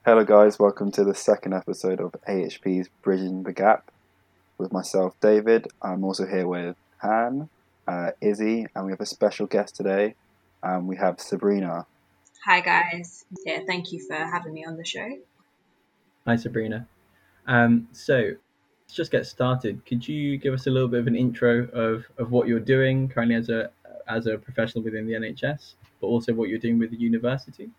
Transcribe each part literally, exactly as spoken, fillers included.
Hello, guys. Welcome to the second episode of A H P's Bridging the Gap with myself, David. I'm also here with Han, uh, Izzy, and we have a special guest today. Um, we have Sabrina. Hi, guys. Yeah, thank you for having me on the show. Hi, Sabrina. Um, so let's just get started. Could you give us a little bit of an intro of, of what you're doing currently as a as a professional within the N H S, but also what you're doing with the university?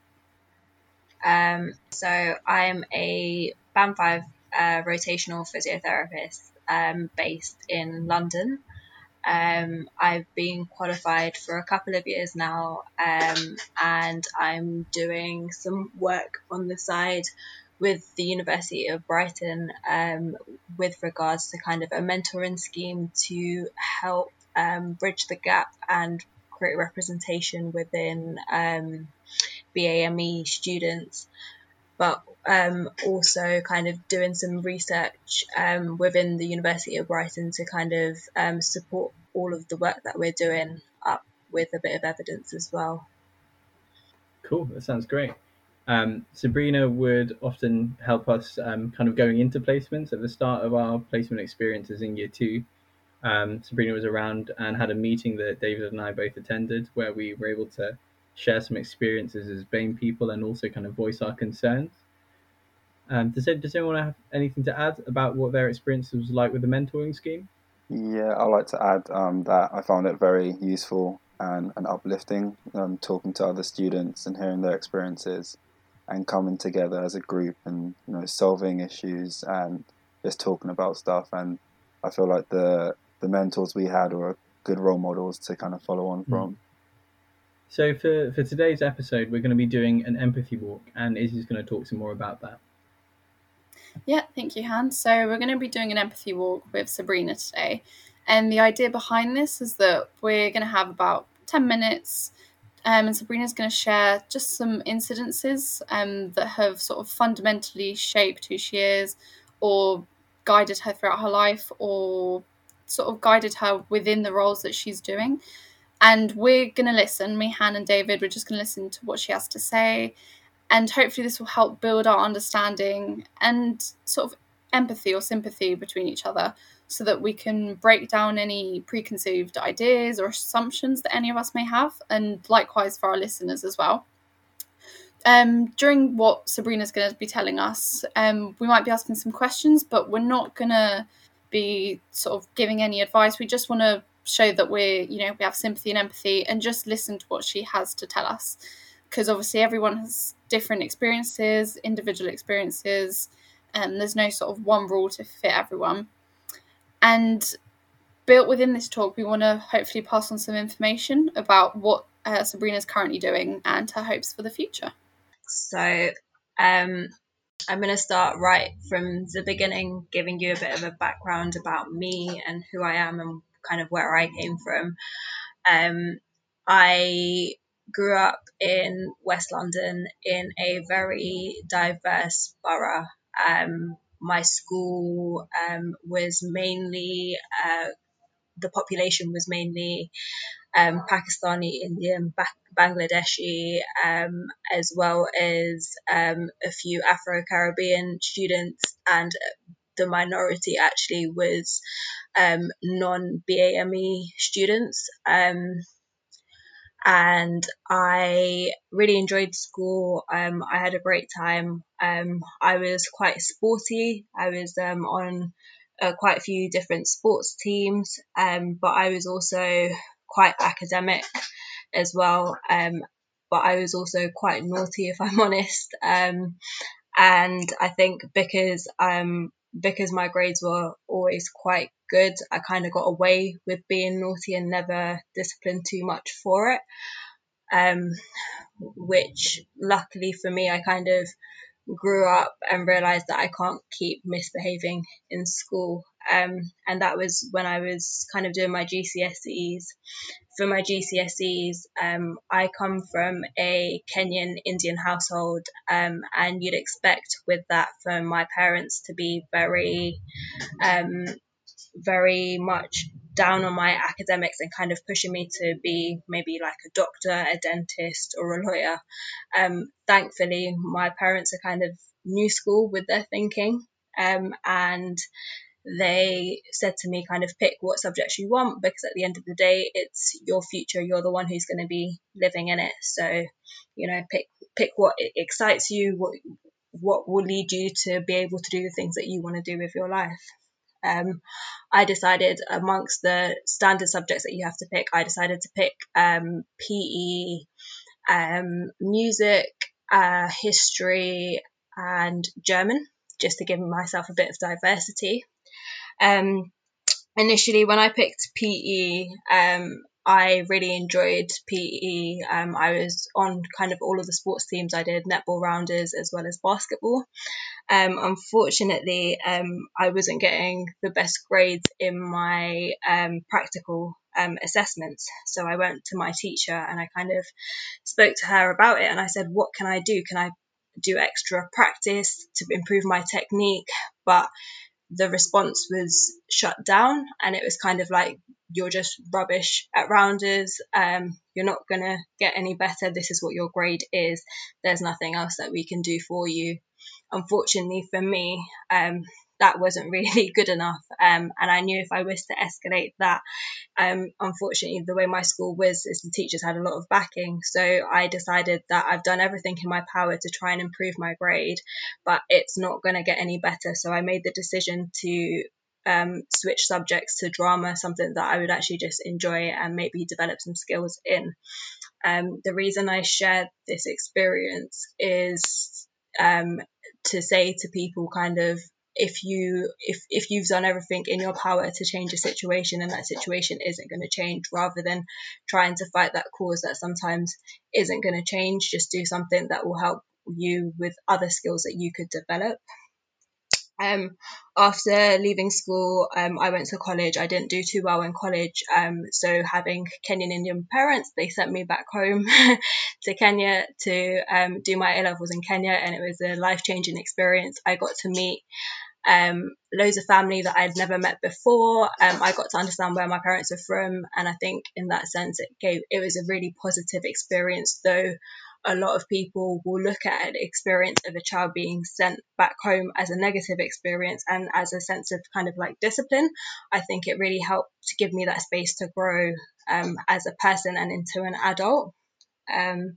Um, so I'm a Band five uh, rotational physiotherapist um, based in London. Um, I've been qualified for a couple of years now, um, and I'm doing some work on the side with the University of Brighton um, with regards to kind of a mentoring scheme to help um, bridge the gap and create representation within um, B A M E students, but um, also kind of doing some research um, within the University of Brighton to kind of um, support all of the work that we're doing up with a bit of evidence as well. Cool, that sounds great. Um, Sabrina would often help us um, kind of going into placements at the start of our placement experiences in year two. Um, Sabrina was around and had a meeting that David and I both attended where we were able to share some experiences as BAME people and also kind of voice our concerns. Um, does, it, does anyone have anything to add about what their experience was like with the mentoring scheme? Yeah, I'd like to add um, that I found it very useful and, and uplifting um, talking to other students and hearing their experiences and coming together as a group and you know solving issues and just talking about stuff. And I feel like the the mentors we had were good role models to kind of follow on from. So for, for today's episode, we're going to be doing an empathy walk, and Izzy's going to talk some more about that. Yeah, thank you, Han. So we're going to be doing an empathy walk with Sabrina today. And the idea behind this is that we're going to have about ten minutes um, and Sabrina's going to share just some incidences um, that have sort of fundamentally shaped who she is or guided her throughout her life or sort of guided her within the roles that she's doing. And we're going to listen, me, Han and David, we're just going to listen to what she has to say. And hopefully this will help build our understanding and sort of empathy or sympathy between each other so that we can break down any preconceived ideas or assumptions that any of us may have, and likewise for our listeners as well. Um, during what Sabrina's going to be telling us, um, we might be asking some questions, but we're not going to be sort of giving any advice. We just want to show that we're, you know, we have sympathy and empathy and just listen to what she has to tell us. Because obviously everyone has different experiences, individual experiences, and there's no sort of one rule to fit everyone. And built within this talk, we want to hopefully pass on some information about what uh, Sabrina's currently doing and her hopes for the future. So um, I'm going to start right from the beginning, giving you a bit of a background about me and who I am and kind of where I came from. Um, I grew up in West London in a very diverse borough. Um, my school um, was mainly, uh, the population was mainly um, Pakistani, Indian, ba- Bangladeshi, um, as well as um, a few Afro-Caribbean students, and the minority actually was um, non-B A M E students. Um, and I really enjoyed school. Um, I had a great time. Um, I was quite sporty. I was um, on uh, quite a few different sports teams, um, but I was also quite academic as well. Um, but I was also quite naughty, if I'm honest. Um, and I think because um because my grades were always quite good, I kind of got away with being naughty and never disciplined too much for it. Um, which luckily for me, I kind of grew up and realized that I can't keep misbehaving in school. Um, and that was when I was kind of doing my G C S Es. For my G C S Es, um, I come from a Kenyan Indian household, um, and you'd expect with that for my parents to be very, um, very much down on my academics and kind of pushing me to be maybe like a doctor, a dentist, or a lawyer. Um, thankfully, my parents are kind of new school with their thinking, um, and they said to me, kind of pick what subjects you want, because at the end of the day, it's your future. You're the one who's going to be living in it. So, you know, pick pick what excites you, what what will lead you to be able to do the things that you want to do with your life. Um, I decided amongst the standard subjects that you have to pick, I decided to pick um, P E, um, music, uh, history, and German, just to give myself a bit of diversity. Um, initially, when I picked P E, um, I really enjoyed P E. Um, I was on kind of all of the sports teams. I did netball rounders as well as basketball. Um, unfortunately, um, I wasn't getting the best grades in my um, practical um, assessments. So I went to my teacher and I kind of spoke to her about it. And I said, what can I do? Can I do extra practice to improve my technique? But the response was shut down, and it was kind of like, you're just rubbish at rounders. Um, you're not going to get any better. This is what your grade is. There's nothing else that we can do for you. Unfortunately for me, um, that wasn't really good enough. Um, and I knew if I was to escalate that, um, unfortunately, the way my school was, is the teachers had a lot of backing. So I decided that I've done everything in my power to try and improve my grade, but it's not going to get any better. So I made the decision to um, switch subjects to drama, something that I would actually just enjoy and maybe develop some skills in. Um, the reason I shared this experience is um, to say to people kind of, if you if if you've done everything in your power to change a situation and that situation isn't going to change, rather than trying to fight that cause that sometimes isn't going to change, just do something that will help you with other skills that you could develop. Um, after leaving school, um, I went to college. I didn't do too well in college. Um, so having Kenyan Indian parents, they sent me back home to Kenya to um, do my A-levels in Kenya. And it was a life-changing experience. I got to meet um, loads of family that I'd never met before. Um, I got to understand where my parents are from. And I think in that sense, it gave, it was a really positive experience, though a lot of people will look at an experience of a child being sent back home as a negative experience and as a sense of kind of like discipline. I think it really helped to give me that space to grow um, as a person and into an adult. Um,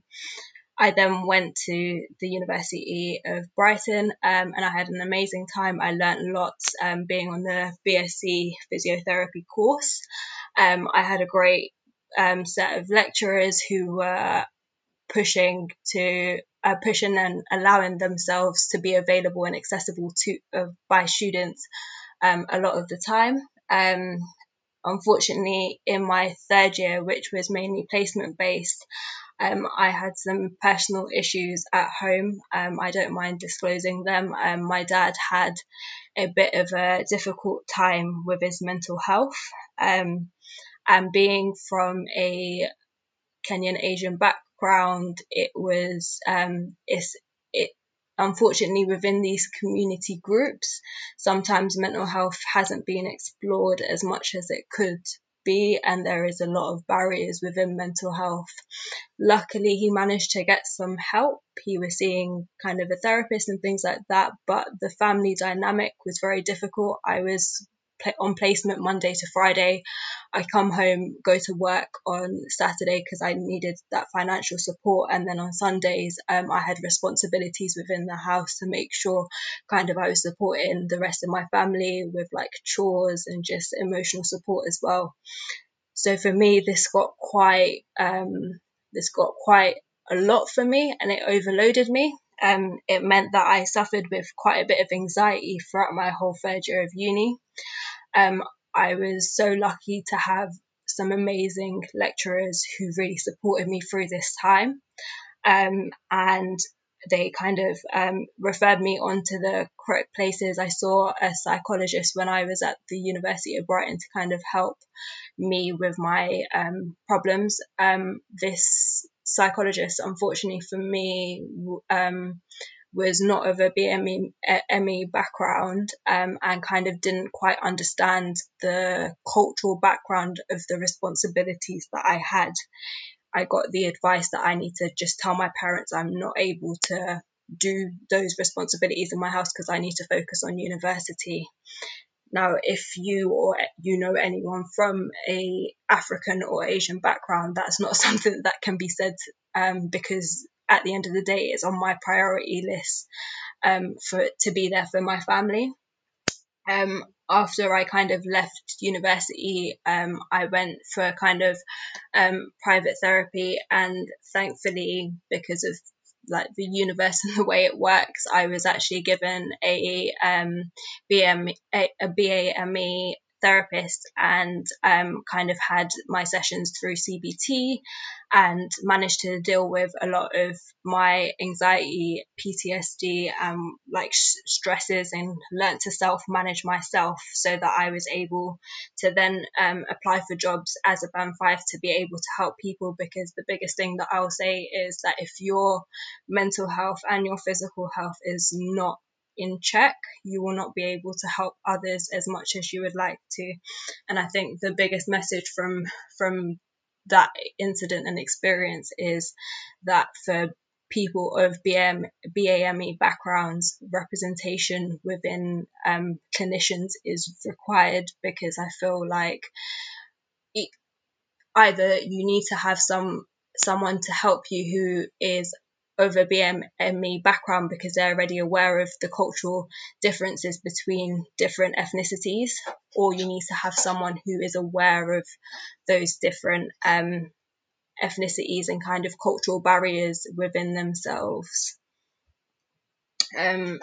I then went to the University of Brighton um, and I had an amazing time. I learned lots um, being on the B S c physiotherapy course. Um, I had a great um, set of lecturers who were pushing to uh, pushing and allowing themselves to be available and accessible to uh, by students um, a lot of the time. Um, unfortunately, in my third year, which was mainly placement based, um, I had some personal issues at home. Um, I don't mind disclosing them. Um, my dad had a bit of a difficult time with his mental health, um, and being from a Kenyan Asian background, it was um, it's it unfortunately within these community groups, sometimes mental health hasn't been explored as much as it could be, and there is a lot of barriers within mental health. Luckily, he managed to get some help. He was seeing kind of a therapist and things like that, but the family dynamic was very difficult. I was on placement Monday to Friday. I come home, go to work on Saturday because I needed that financial support, and then on Sundays um, I had responsibilities within the house to make sure kind of I was supporting the rest of my family with like chores and just emotional support as well. So for me, this got quite um, this got quite a lot for me, and it overloaded me. Um, it meant that I suffered with quite a bit of anxiety throughout my whole third year of uni. Um, I was so lucky to have some amazing lecturers who really supported me through this time. Um, and they kind of um, referred me onto the correct places. I saw a psychologist when I was at the University of Brighton to kind of help me with my um, problems. Um, this psychologist, unfortunately for me, um, was not of a B M E background, um, and kind of didn't quite understand the cultural background of the responsibilities that I had, I got the advice that I need to just tell my parents I'm not able to do those responsibilities in my house because I need to focus on university. Now, if you or you know anyone from a African or Asian background, that's not something that can be said, um, because at the end of the day, it's on my priority list, um, for to be there for my family. Um, after I kind of left university, um, I went for kind of um, private therapy, and thankfully, because of like the universe and the way it works, I was actually given a um, B M, a, a B A M E therapist, and um, kind of had my sessions through C B T and managed to deal with a lot of my anxiety, P T S D, um, like stresses, and learnt to self-manage myself so that I was able to then um, apply for jobs as a band five to be able to help people. Because the biggest thing that I'll say is that if your mental health and your physical health is not in check, you will not be able to help others as much as you would like to. And I think the biggest message from from that incident and experience is that for people of B M, B A M E backgrounds, representation within um, clinicians is required, because I feel like it, either you need to have some someone to help you who is of a B M E background because they're already aware of the cultural differences between different ethnicities, or you need to have someone who is aware of those different um, ethnicities and kind of cultural barriers within themselves. Um,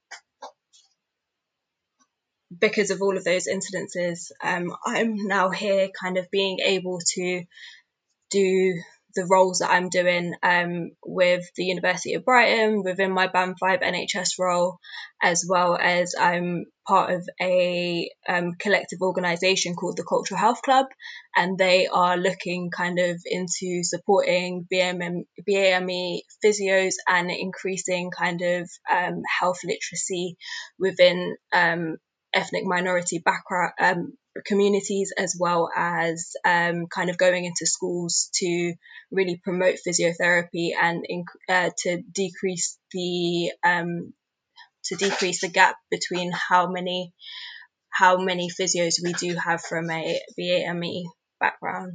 because of all of those incidences, um, I'm now here kind of being able to do the roles that I'm doing um, with the University of Brighton within my band five N H S role, as well as I'm part of a um, collective organisation called the Cultural Health Club, and they are looking kind of into supporting B M M, B A M E physios and increasing kind of um, health literacy within um, ethnic minority background um, communities, as well as um, kind of going into schools to really promote physiotherapy and uh, to decrease the um, to decrease the gap between how many how many physios we do have from a B A M E background.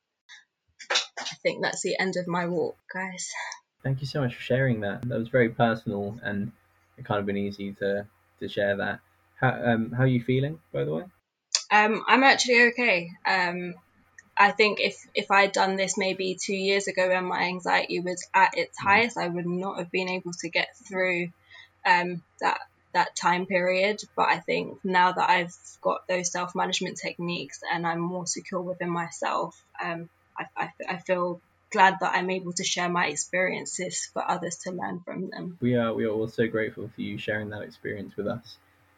I think that's the end of my walk, guys. Thank you so much for sharing that. That was very personal, and it kind of been easy to to share that. How um how are you feeling, by the way? Um, I'm actually okay. Um, I think if if I'd done this maybe two years ago when my anxiety was at its highest, I would not have been able to get through um, that that time period. But I think now that I've got those self-management techniques and I'm more secure within myself, um, I, I, I feel glad that I'm able to share my experiences for others to learn from them. We are we are also grateful for you sharing that experience with us.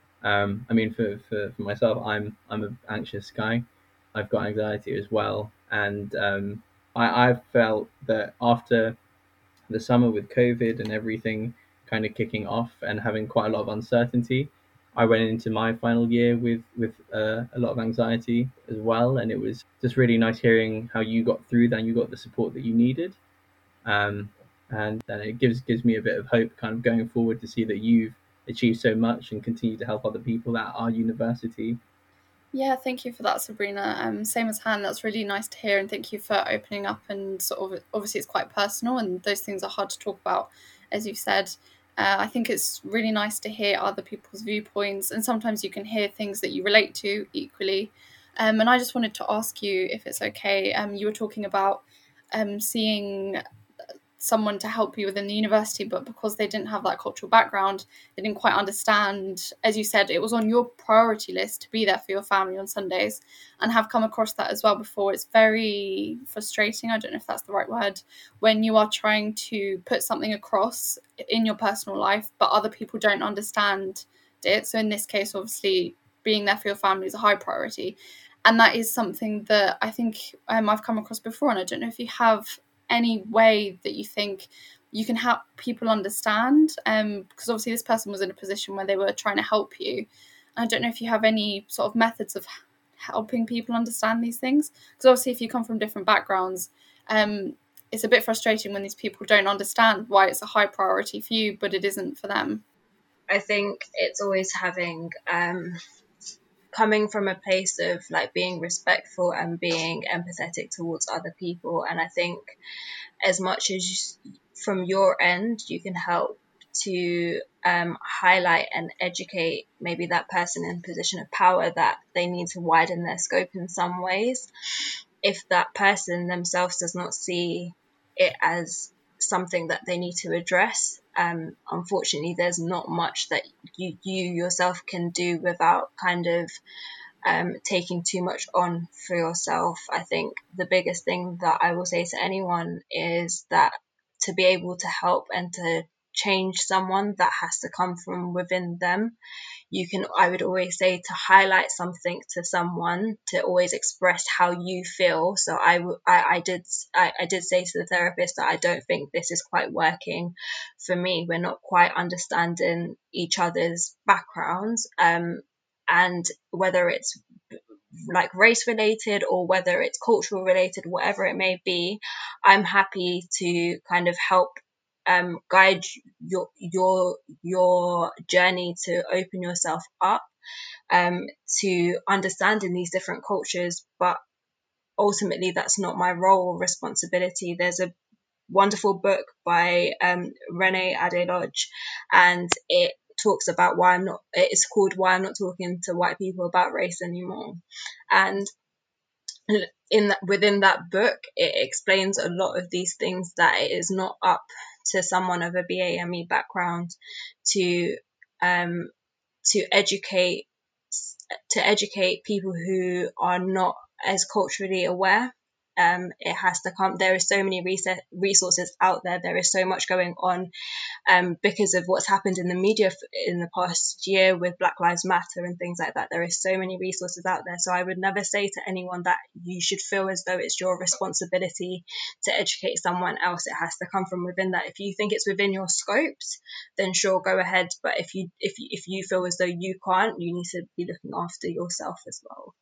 Um, I mean, for, for, for myself, I'm I'm an anxious guy. I've got anxiety as well, and um, I I've felt that after the summer with COVID and everything kind of kicking off and having quite a lot of uncertainty, I went into my final year with with uh, a lot of anxiety as well, and it was just really nice hearing how you got through that and you got the support that you needed. Um, and then it gives gives me a bit of hope, kind of going forward, to see that you've achieved so much and continue to help other people at our university. Yeah, thank you for that, Sabrina. Um, same as Han, that's really nice to hear, and thank you for opening up. And sort of, obviously, it's quite personal, and those things are hard to talk about, as you've said. Uh, I think it's really nice to hear other people's viewpoints, and sometimes you can hear things that you relate to equally. Um, and I just wanted to ask you, if it's okay. Um, you were talking about um, seeing someone to help you within the university, but because they didn't have that cultural background, they didn't quite understand. As you said, it was on your priority list to be there for your family on Sundays, and have come across that as well before. It's very frustrating, I don't know if that's the right word, when you are trying to put something across in your personal life, but other people don't understand it. So in this case, obviously, being there for your family is a high priority. And that is something that I think um, I've come across before, and I don't know if you have any way that you think you can help people understand, um, because obviously this person was in a position where they were trying to help you. I don't know if you have any sort of methods of helping people understand these things, because obviously if you come from different backgrounds, um, it's a bit frustrating when these people don't understand why it's a high priority for you, but it isn't for them. I think it's always having, um, coming from a place of like being respectful and being empathetic towards other people. And I think as much as you, from your end, you can help to um, highlight and educate maybe that person in a position of power that they need to widen their scope in some ways. If that person themselves does not see it as something that they need to address, um, unfortunately, there's not much that you, you yourself can do without kind of um, taking too much on for yourself. I think the biggest thing that I will say to anyone is that to be able to help and to change someone, that has to come from within them. You can, I would always say, to highlight something to someone, to always express how you feel. So I, I, I did, I, I did say to the therapist that I don't think this is quite working for me. We're not quite understanding each other's backgrounds, um, and whether it's like race related or whether it's cultural related, whatever it may be, I'm happy to kind of help um, guide your your your journey to open yourself up um, to understanding these different cultures. But ultimately, that's not my role or responsibility. There's a wonderful book by um, Renee Adelodge, and it talks about why I'm not, it's called Why I'm Not Talking to White People About Race Anymore. And in that, within that book, it explains a lot of these things, that it is not up to someone of a B A M E background to um, to educate to educate people who are not as culturally aware. Um, it has to come. There are so many resources out there. There is so much going on um, because of what's happened in the media in the past year with Black Lives Matter and things like that. There is so many resources out there. So I would never say to anyone that you should feel as though it's your responsibility to educate someone else. It has to come from within that. If you think it's within your scopes, then sure, go ahead. But if you if you, if you feel as though you can't, you need to be looking after yourself as well.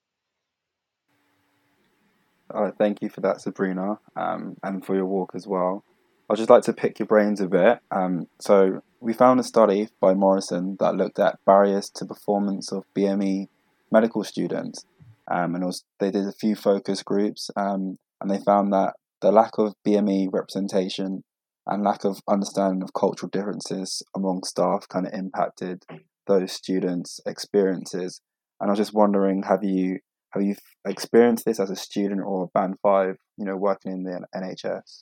Oh, thank you for that, Sabrina, um, and for your walk as well. I'd just like to pick your brains a bit. Um, so we found a study by Morrison that looked at barriers to performance of B M E medical students, um, and was, they did a few focus groups, um, and they found that the lack of B M E representation and lack of understanding of cultural differences among staff kind of impacted those students' experiences. And I was just wondering, have you have you experienced this as a student or a band five, you know, working in the N H S?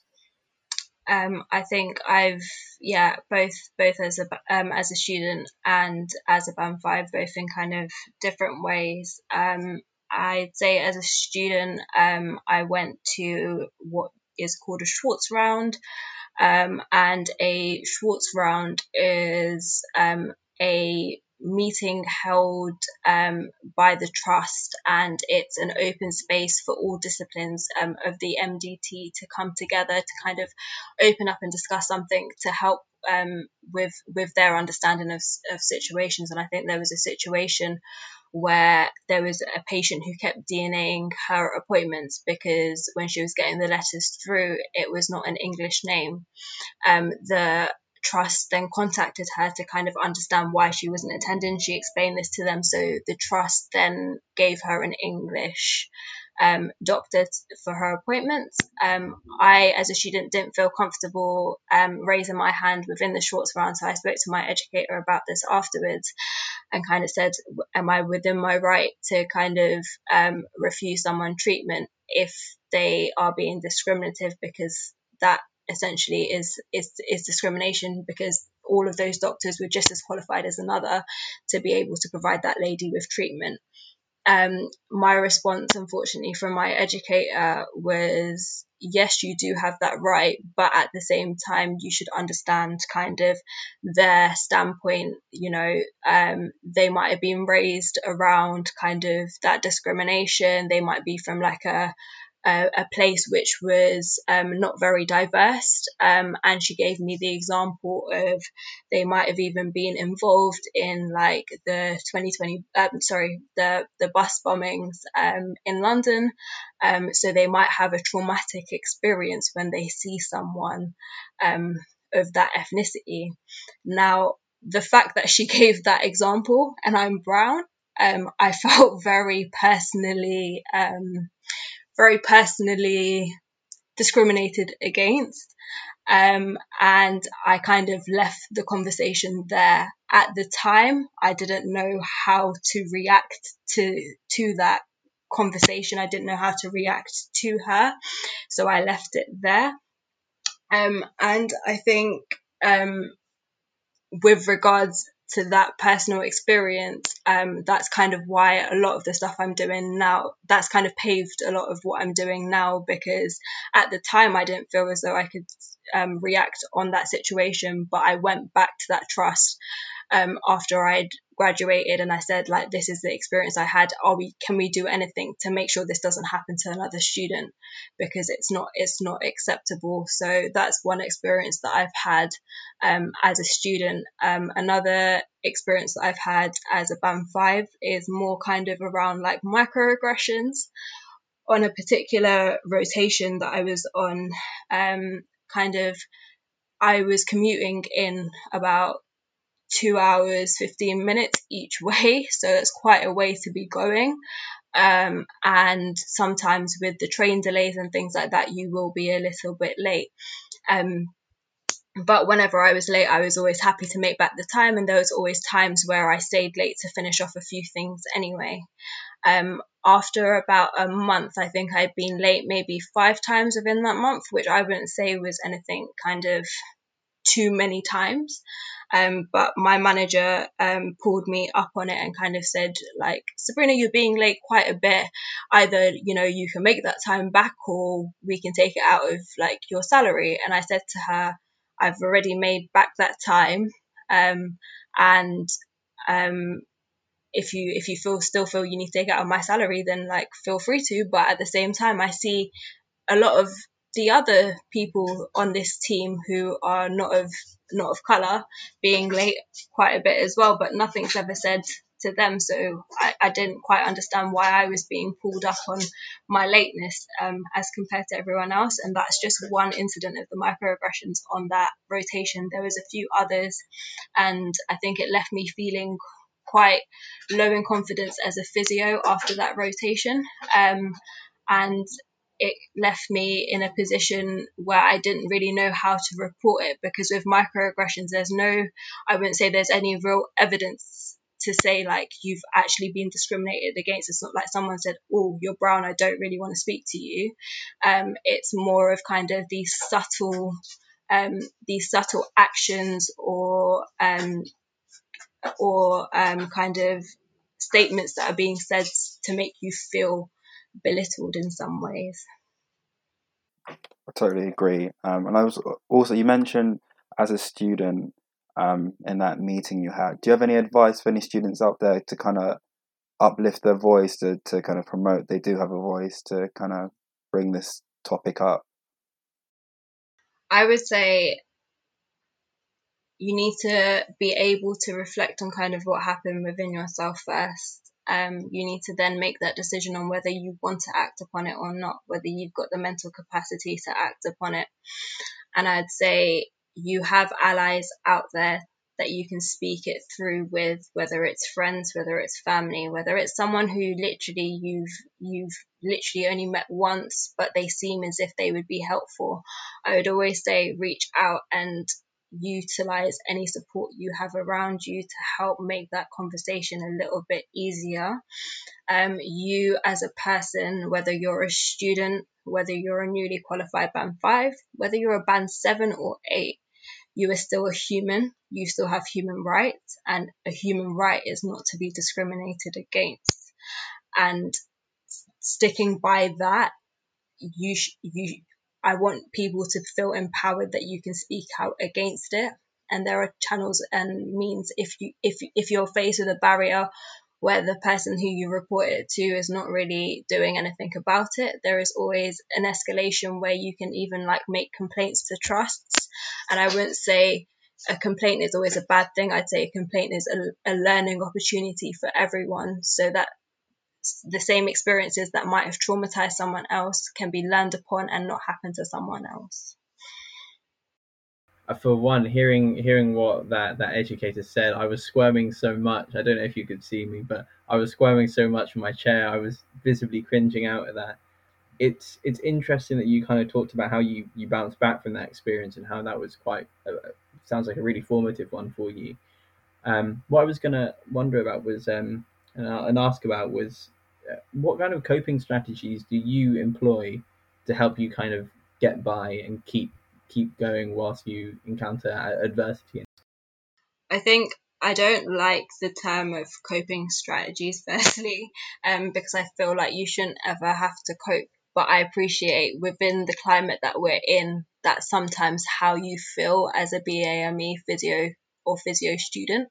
Um, I think I've yeah both both as a um, as a student and as a band five, both in kind of different ways. Um, I'd say as a student, um, I went to what is called a Schwartz round, um, and a Schwartz round is um, a meeting held um, by the trust, and it's an open space for all disciplines um, of the M D T to come together to kind of open up and discuss something to help um, with with their understanding of, of situations. And I think there was a situation where there was a patient who kept DNAing her appointments because when she was getting the letters through, it was not an English name. Um, the trust then contacted her to kind of understand why she wasn't attending. She explained this to them, so the trust then gave her an English um, doctor for her appointments. Um, I, as a student, didn't feel comfortable um, raising my hand within the Schwartz round, so I spoke to my educator about this afterwards and kind of said, am I within my right to kind of um, refuse someone treatment if they are being discriminative, because that essentially is, is is discrimination, because all of those doctors were just as qualified as another to be able to provide that lady with treatment. Um, my response, unfortunately, from my educator was, yes, you do have that right, but at the same time, you should understand kind of their standpoint. You know, um, they might have been raised around kind of that discrimination. They might be from like a a, a place which was um, not very diverse. Um, and she gave me the example of they might have even been involved in like the twenty twenty, um, sorry, the, the bus bombings um, in London. Um, so they might have a traumatic experience when they see someone um, of that ethnicity. Now, the fact that she gave that example and I'm brown, um, I felt very personally, um, very personally discriminated against. Um, and I kind of left the conversation there. At the time, I didn't know how to react to, to that conversation. I didn't know how to react to her. So I left it there. Um, and I think, um, with regards to that personal experience, um, that's kind of why a lot of the stuff I'm doing now, that's kind of paved a lot of what I'm doing now, because at the time I didn't feel as though I could um, react on that situation, but I went back to that trust um, after I'd graduated, and I said, like, this is the experience I had. Are we, can we do anything to make sure this doesn't happen to another student? Because it's not, it's not acceptable. So that's one experience that I've had um, as a student. Um, another experience that I've had as a band five is more kind of around like microaggressions. On a particular rotation that I was on, um, kind of, I was commuting in about two hours, fifteen minutes each way. So it's quite a way to be going. Um, and sometimes with the train delays and things like that, you will be a little bit late. Um, but whenever I was late, I was always happy to make back the time. And there was always times where I stayed late to finish off a few things anyway. Um, after about a month, I think I'd been late maybe five times within that month, which I wouldn't say was anything kind of too many times. Um, but my manager um, pulled me up on it and kind of said, like, Sabrina, you're being late quite a bit. Either, you know, you can make that time back or we can take it out of like your salary. And I said to her, I've already made back that time. Um, and um, if you if you feel still feel you need to take it out of my salary, then like feel free to. But at the same time, I see a lot of the other people on this team who are not of not of colour being late quite a bit as well, but nothing's ever said to them. So I, I didn't quite understand why I was being pulled up on my lateness um, as compared to everyone else. And that's just one incident of the microaggressions on that rotation. There was a few others, and I think it left me feeling quite low in confidence as a physio after that rotation. Um, and it left me in a position where I didn't really know how to report it, because with microaggressions, there's no, I wouldn't say there's any real evidence to say like you've actually been discriminated against. It's not like someone said, oh, you're brown, I don't really want to speak to you. Um, it's more of kind of these subtle, um, these subtle actions or um, or um, kind of statements that are being said to make you feel belittled in some ways. I totally agree. Um, and I was also, you mentioned as a student um, in that meeting you had, do you have any advice for any students out there to kind of uplift their voice, to, to kind of promote they do have a voice, to kind of bring this topic up? I would say you need to be able to reflect on kind of what happened within yourself first. Um, you need to then make that decision on whether you want to act upon it or not, whether you've got the mental capacity to act upon it. And I'd say you have allies out there that you can speak it through with, whether it's friends, whether it's family, whether it's someone who literally you've you've literally only met once, but they seem as if they would be helpful. I would always say reach out and utilize any support you have around you to help make that conversation a little bit easier. Um, you as a person, whether you're a student, whether you're a newly qualified band five, whether you're a band seven or eight, you are still a human. You still have human rights, and a human right is not to be discriminated against. And sticking by that, you sh- you I want people to feel empowered that you can speak out against it. And there are channels and means if you if if you're faced with a barrier where the person who you report it to is not really doing anything about it. There is always an escalation where you can even like make complaints to trusts. And I wouldn't say a complaint is always a bad thing. I'd say a complaint is a, a learning opportunity for everyone, so that the same experiences that might have traumatized someone else can be learned upon and not happen to someone else. For one, hearing hearing what that, that educator said, I was squirming so much. I don't know if you could see me, but I was squirming so much from my chair. I was visibly cringing out at that. It's it's interesting that you kind of talked about how you, you bounced back from that experience and how that was quite, uh, sounds like a really formative one for you. Um, what I was going to wonder about was, um, and, uh, and ask about was, uh, what kind of coping strategies do you employ to help you kind of get by and keep keep going whilst you encounter adversity? I think I don't like the term of coping strategies, firstly, um, because I feel like you shouldn't ever have to cope. But I appreciate within the climate that we're in, that sometimes how you feel as a B A M E physio or physio student.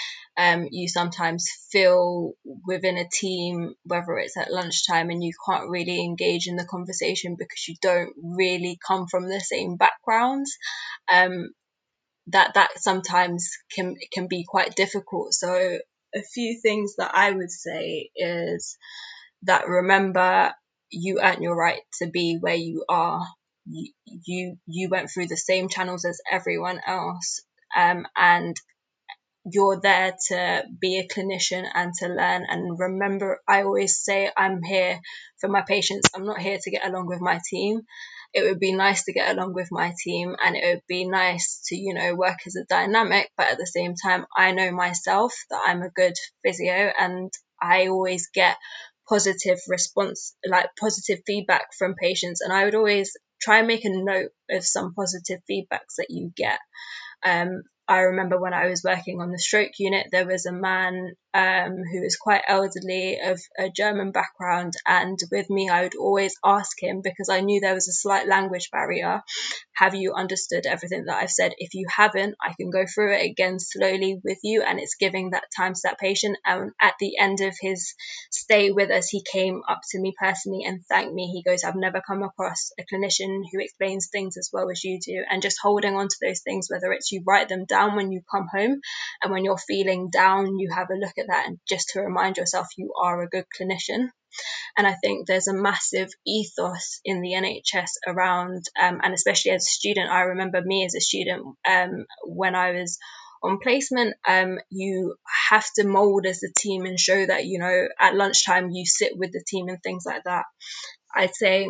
Um, you sometimes feel within a team, whether it's at lunchtime, and you can't really engage in the conversation because you don't really come from the same backgrounds. Um, that that sometimes can can be quite difficult. So a few things that I would say is that remember, you earn your right to be where you are. You you, you went through the same channels as everyone else, um, and you're there to be a clinician and to learn. And remember, I always say I'm here for my patients. I'm not here to get along with my team. It would be nice to get along with my team, and it would be nice to, you know, work as a dynamic. But at the same time, I know myself that I'm a good physio, and I always get positive response, like positive feedback from patients. And I would always try and make a note of some positive feedbacks that you get. Um, I remember when I was working on the stroke unit, there was a man um, who was quite elderly, of a German background, and with me I would always ask him, because I knew there was a slight language barrier, have you understood everything that I've said? If you haven't, I can go through it again slowly with you, and it's giving that time to that patient. And at the end of his stay with us, he came up to me personally and thanked me. He goes, I've never come across a clinician who explains things as well as you do. And just holding on to those things, whether it's you write them down when you come home, and when you're feeling down, you have a look at that, and just to remind yourself you are a good clinician. And I think there's a massive ethos in the N H S around, um, and especially as a student, I remember me as a student, um, when I was on placement, um, you have to mold as a team and show that, you know, at lunchtime you sit with the team and things like that. I'd say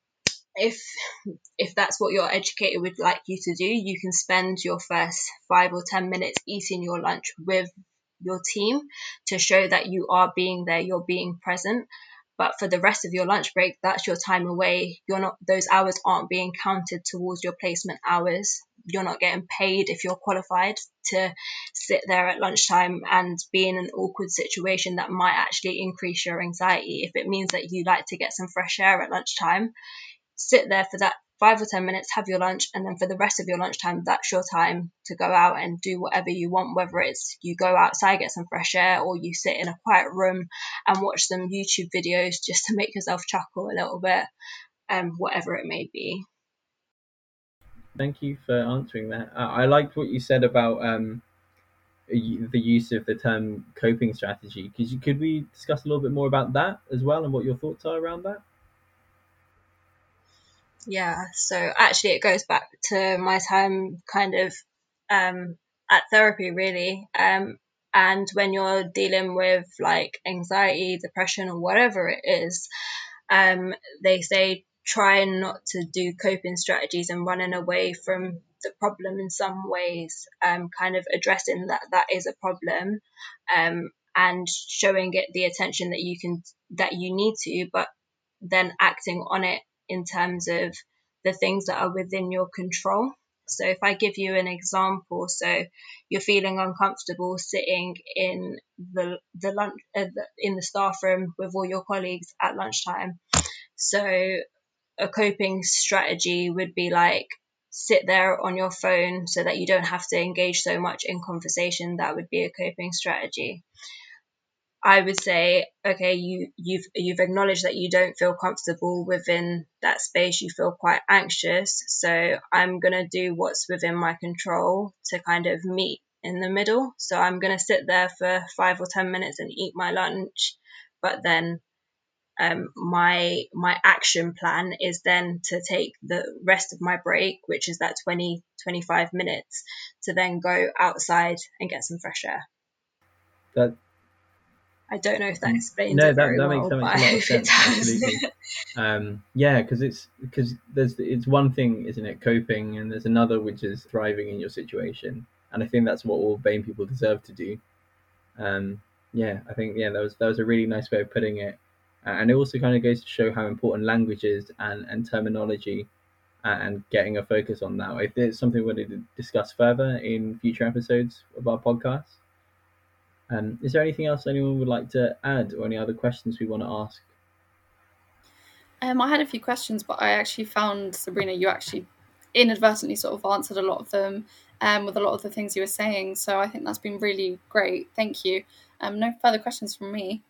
if if that's what your educator would like you to do, you can spend your first five or ten minutes eating your lunch with your team to show that you are being there, you're being present. But for the rest of your lunch break, that's your time away. You're not, those hours aren't being counted towards your placement hours. You're not getting paid if you're qualified to sit there at lunchtime and be in an awkward situation that might actually increase your anxiety. If it means that you like to get some fresh air at lunchtime, sit there for that five or ten minutes, have your lunch, and then for the rest of your lunchtime, that's your time to go out and do whatever you want, whether it's you go outside, get some fresh air, or you sit in a quiet room and watch some YouTube videos just to make yourself chuckle a little bit, um, whatever it may be. Thank you for answering that. Uh, I liked what you said about um, the use of the term coping strategy. Could, you, could we discuss a little bit more about that as well, and what your thoughts are around that? Yeah, so actually it goes back to my time kind of um, at therapy, really. Um, and when you're dealing with like anxiety, depression, or whatever it is, um, they say try not to do coping strategies and running away from the problem in some ways, um, kind of addressing that that is a problem, um, and showing it the attention that you can, that you need to, but then acting on it in terms of the things that are within your control. So if I give you an example, so you're feeling uncomfortable sitting in the the lunch uh, the, in the staff room with all your colleagues at lunchtime. So a coping strategy would be like sit there on your phone so that you don't have to engage so much in conversation. That would be a coping strategy. I would say, okay, you you've you've acknowledged that you don't feel comfortable within that space. You feel quite anxious. So I'm gonna do what's within my control to kind of meet in the middle. So I'm gonna sit there for five or ten minutes and eat my lunch, but then um, my my action plan is then to take the rest of my break, which is that twenty, twenty-five minutes, to then go outside and get some fresh air. That I don't know if that explains no, it that very that well, makes so but much I a lot of hope it sense. does. Absolutely. Um, yeah, because it's because there's it's one thing, isn't it, coping, and there's another which is thriving in your situation, and I think that's what all BAME people deserve to do. Um, yeah, I think yeah, that was that was a really nice way of putting it, uh, and it also kind of goes to show how important language is and and terminology, uh, and getting a focus on that. If there's something we want to discuss further in future episodes of our podcast. Um, is there anything else anyone would like to add, or any other questions we want to ask? Um, I had a few questions, but I actually found, Sabrina, you actually inadvertently sort of answered a lot of them um, with a lot of the things you were saying. So I think that's been really great. Thank you. Um, no further questions from me.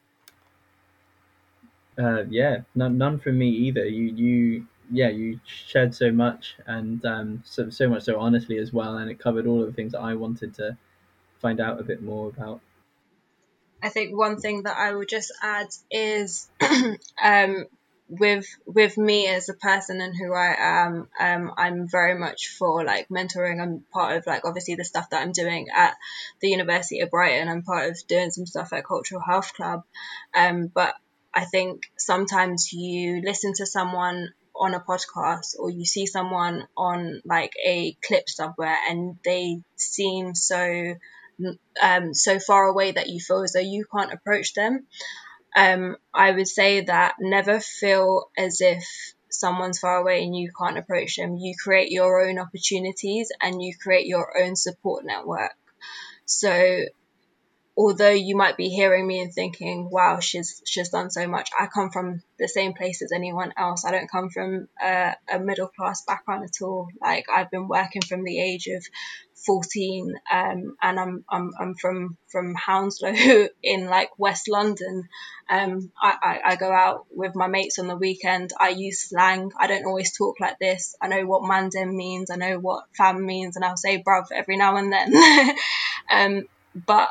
Uh, yeah, none, none from me either. You, you, yeah, you shared so much, and um, so so much so honestly as well, and it covered all of the things that I wanted to find out a bit more about. I think one thing that I would just add is um, with with me as a person and who I am, um, I'm very much for like mentoring. I'm part of like obviously the stuff that I'm doing at the University of Brighton. I'm part of doing some stuff at Cultural Health Club. Um, but I think sometimes you listen to someone on a podcast or you see someone on like a clip somewhere and they seem so um, so far away that you feel as though you can't approach them. Um, I would say that never feel as if someone's far away and you can't approach them. You create your own opportunities and you create your own support network. So although you might be hearing me and thinking, wow, she's she's done so much, I come from the same place as anyone else. I don't come from a, a middle class background at all. Like I've been working from the age of fourteen, um, and I'm I'm I'm from from Hounslow in like West London. Um, I, I, I go out with my mates on the weekend. I use slang. I don't always talk like this. I know what mandem means. I know what fam means, and I'll say bruv every now and then. um, but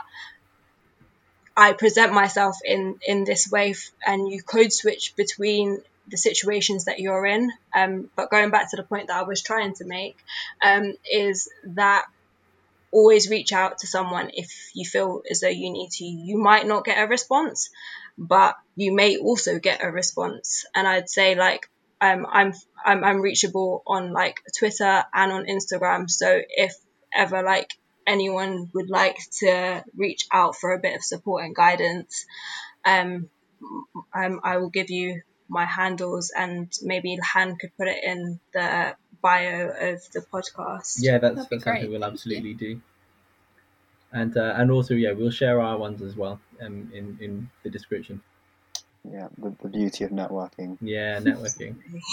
I present myself in, in this way, and you code switch between the situations that you're in. Um, but going back to the point that I was trying to make, um, is that always reach out to someone if you feel as though you need to. You might not get a response, but you may also get a response. And I'd say like, um, I'm, I'm, I'm reachable on like Twitter and on Instagram. So if ever like anyone would like to reach out for a bit of support and guidance, um, um, I will give you my handles, and maybe Han could put it in the bio of the podcast. Yeah, that's, That'd be that's something great. we'll Thank absolutely you. do. And uh, and also, yeah, we'll share our ones as well um, in, in the description. Yeah, the, the beauty of networking. Yeah, networking.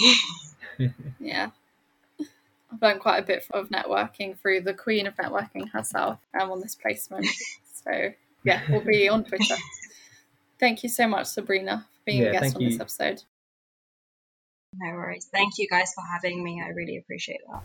Yeah. I've learned quite a bit of networking through the queen of networking herself um, on this placement. So, yeah, we'll be on Twitter. Thank you so much, Sabrina, for being Yeah, a guest thank on you. this episode. No worries. Thank you guys for having me. I really appreciate that.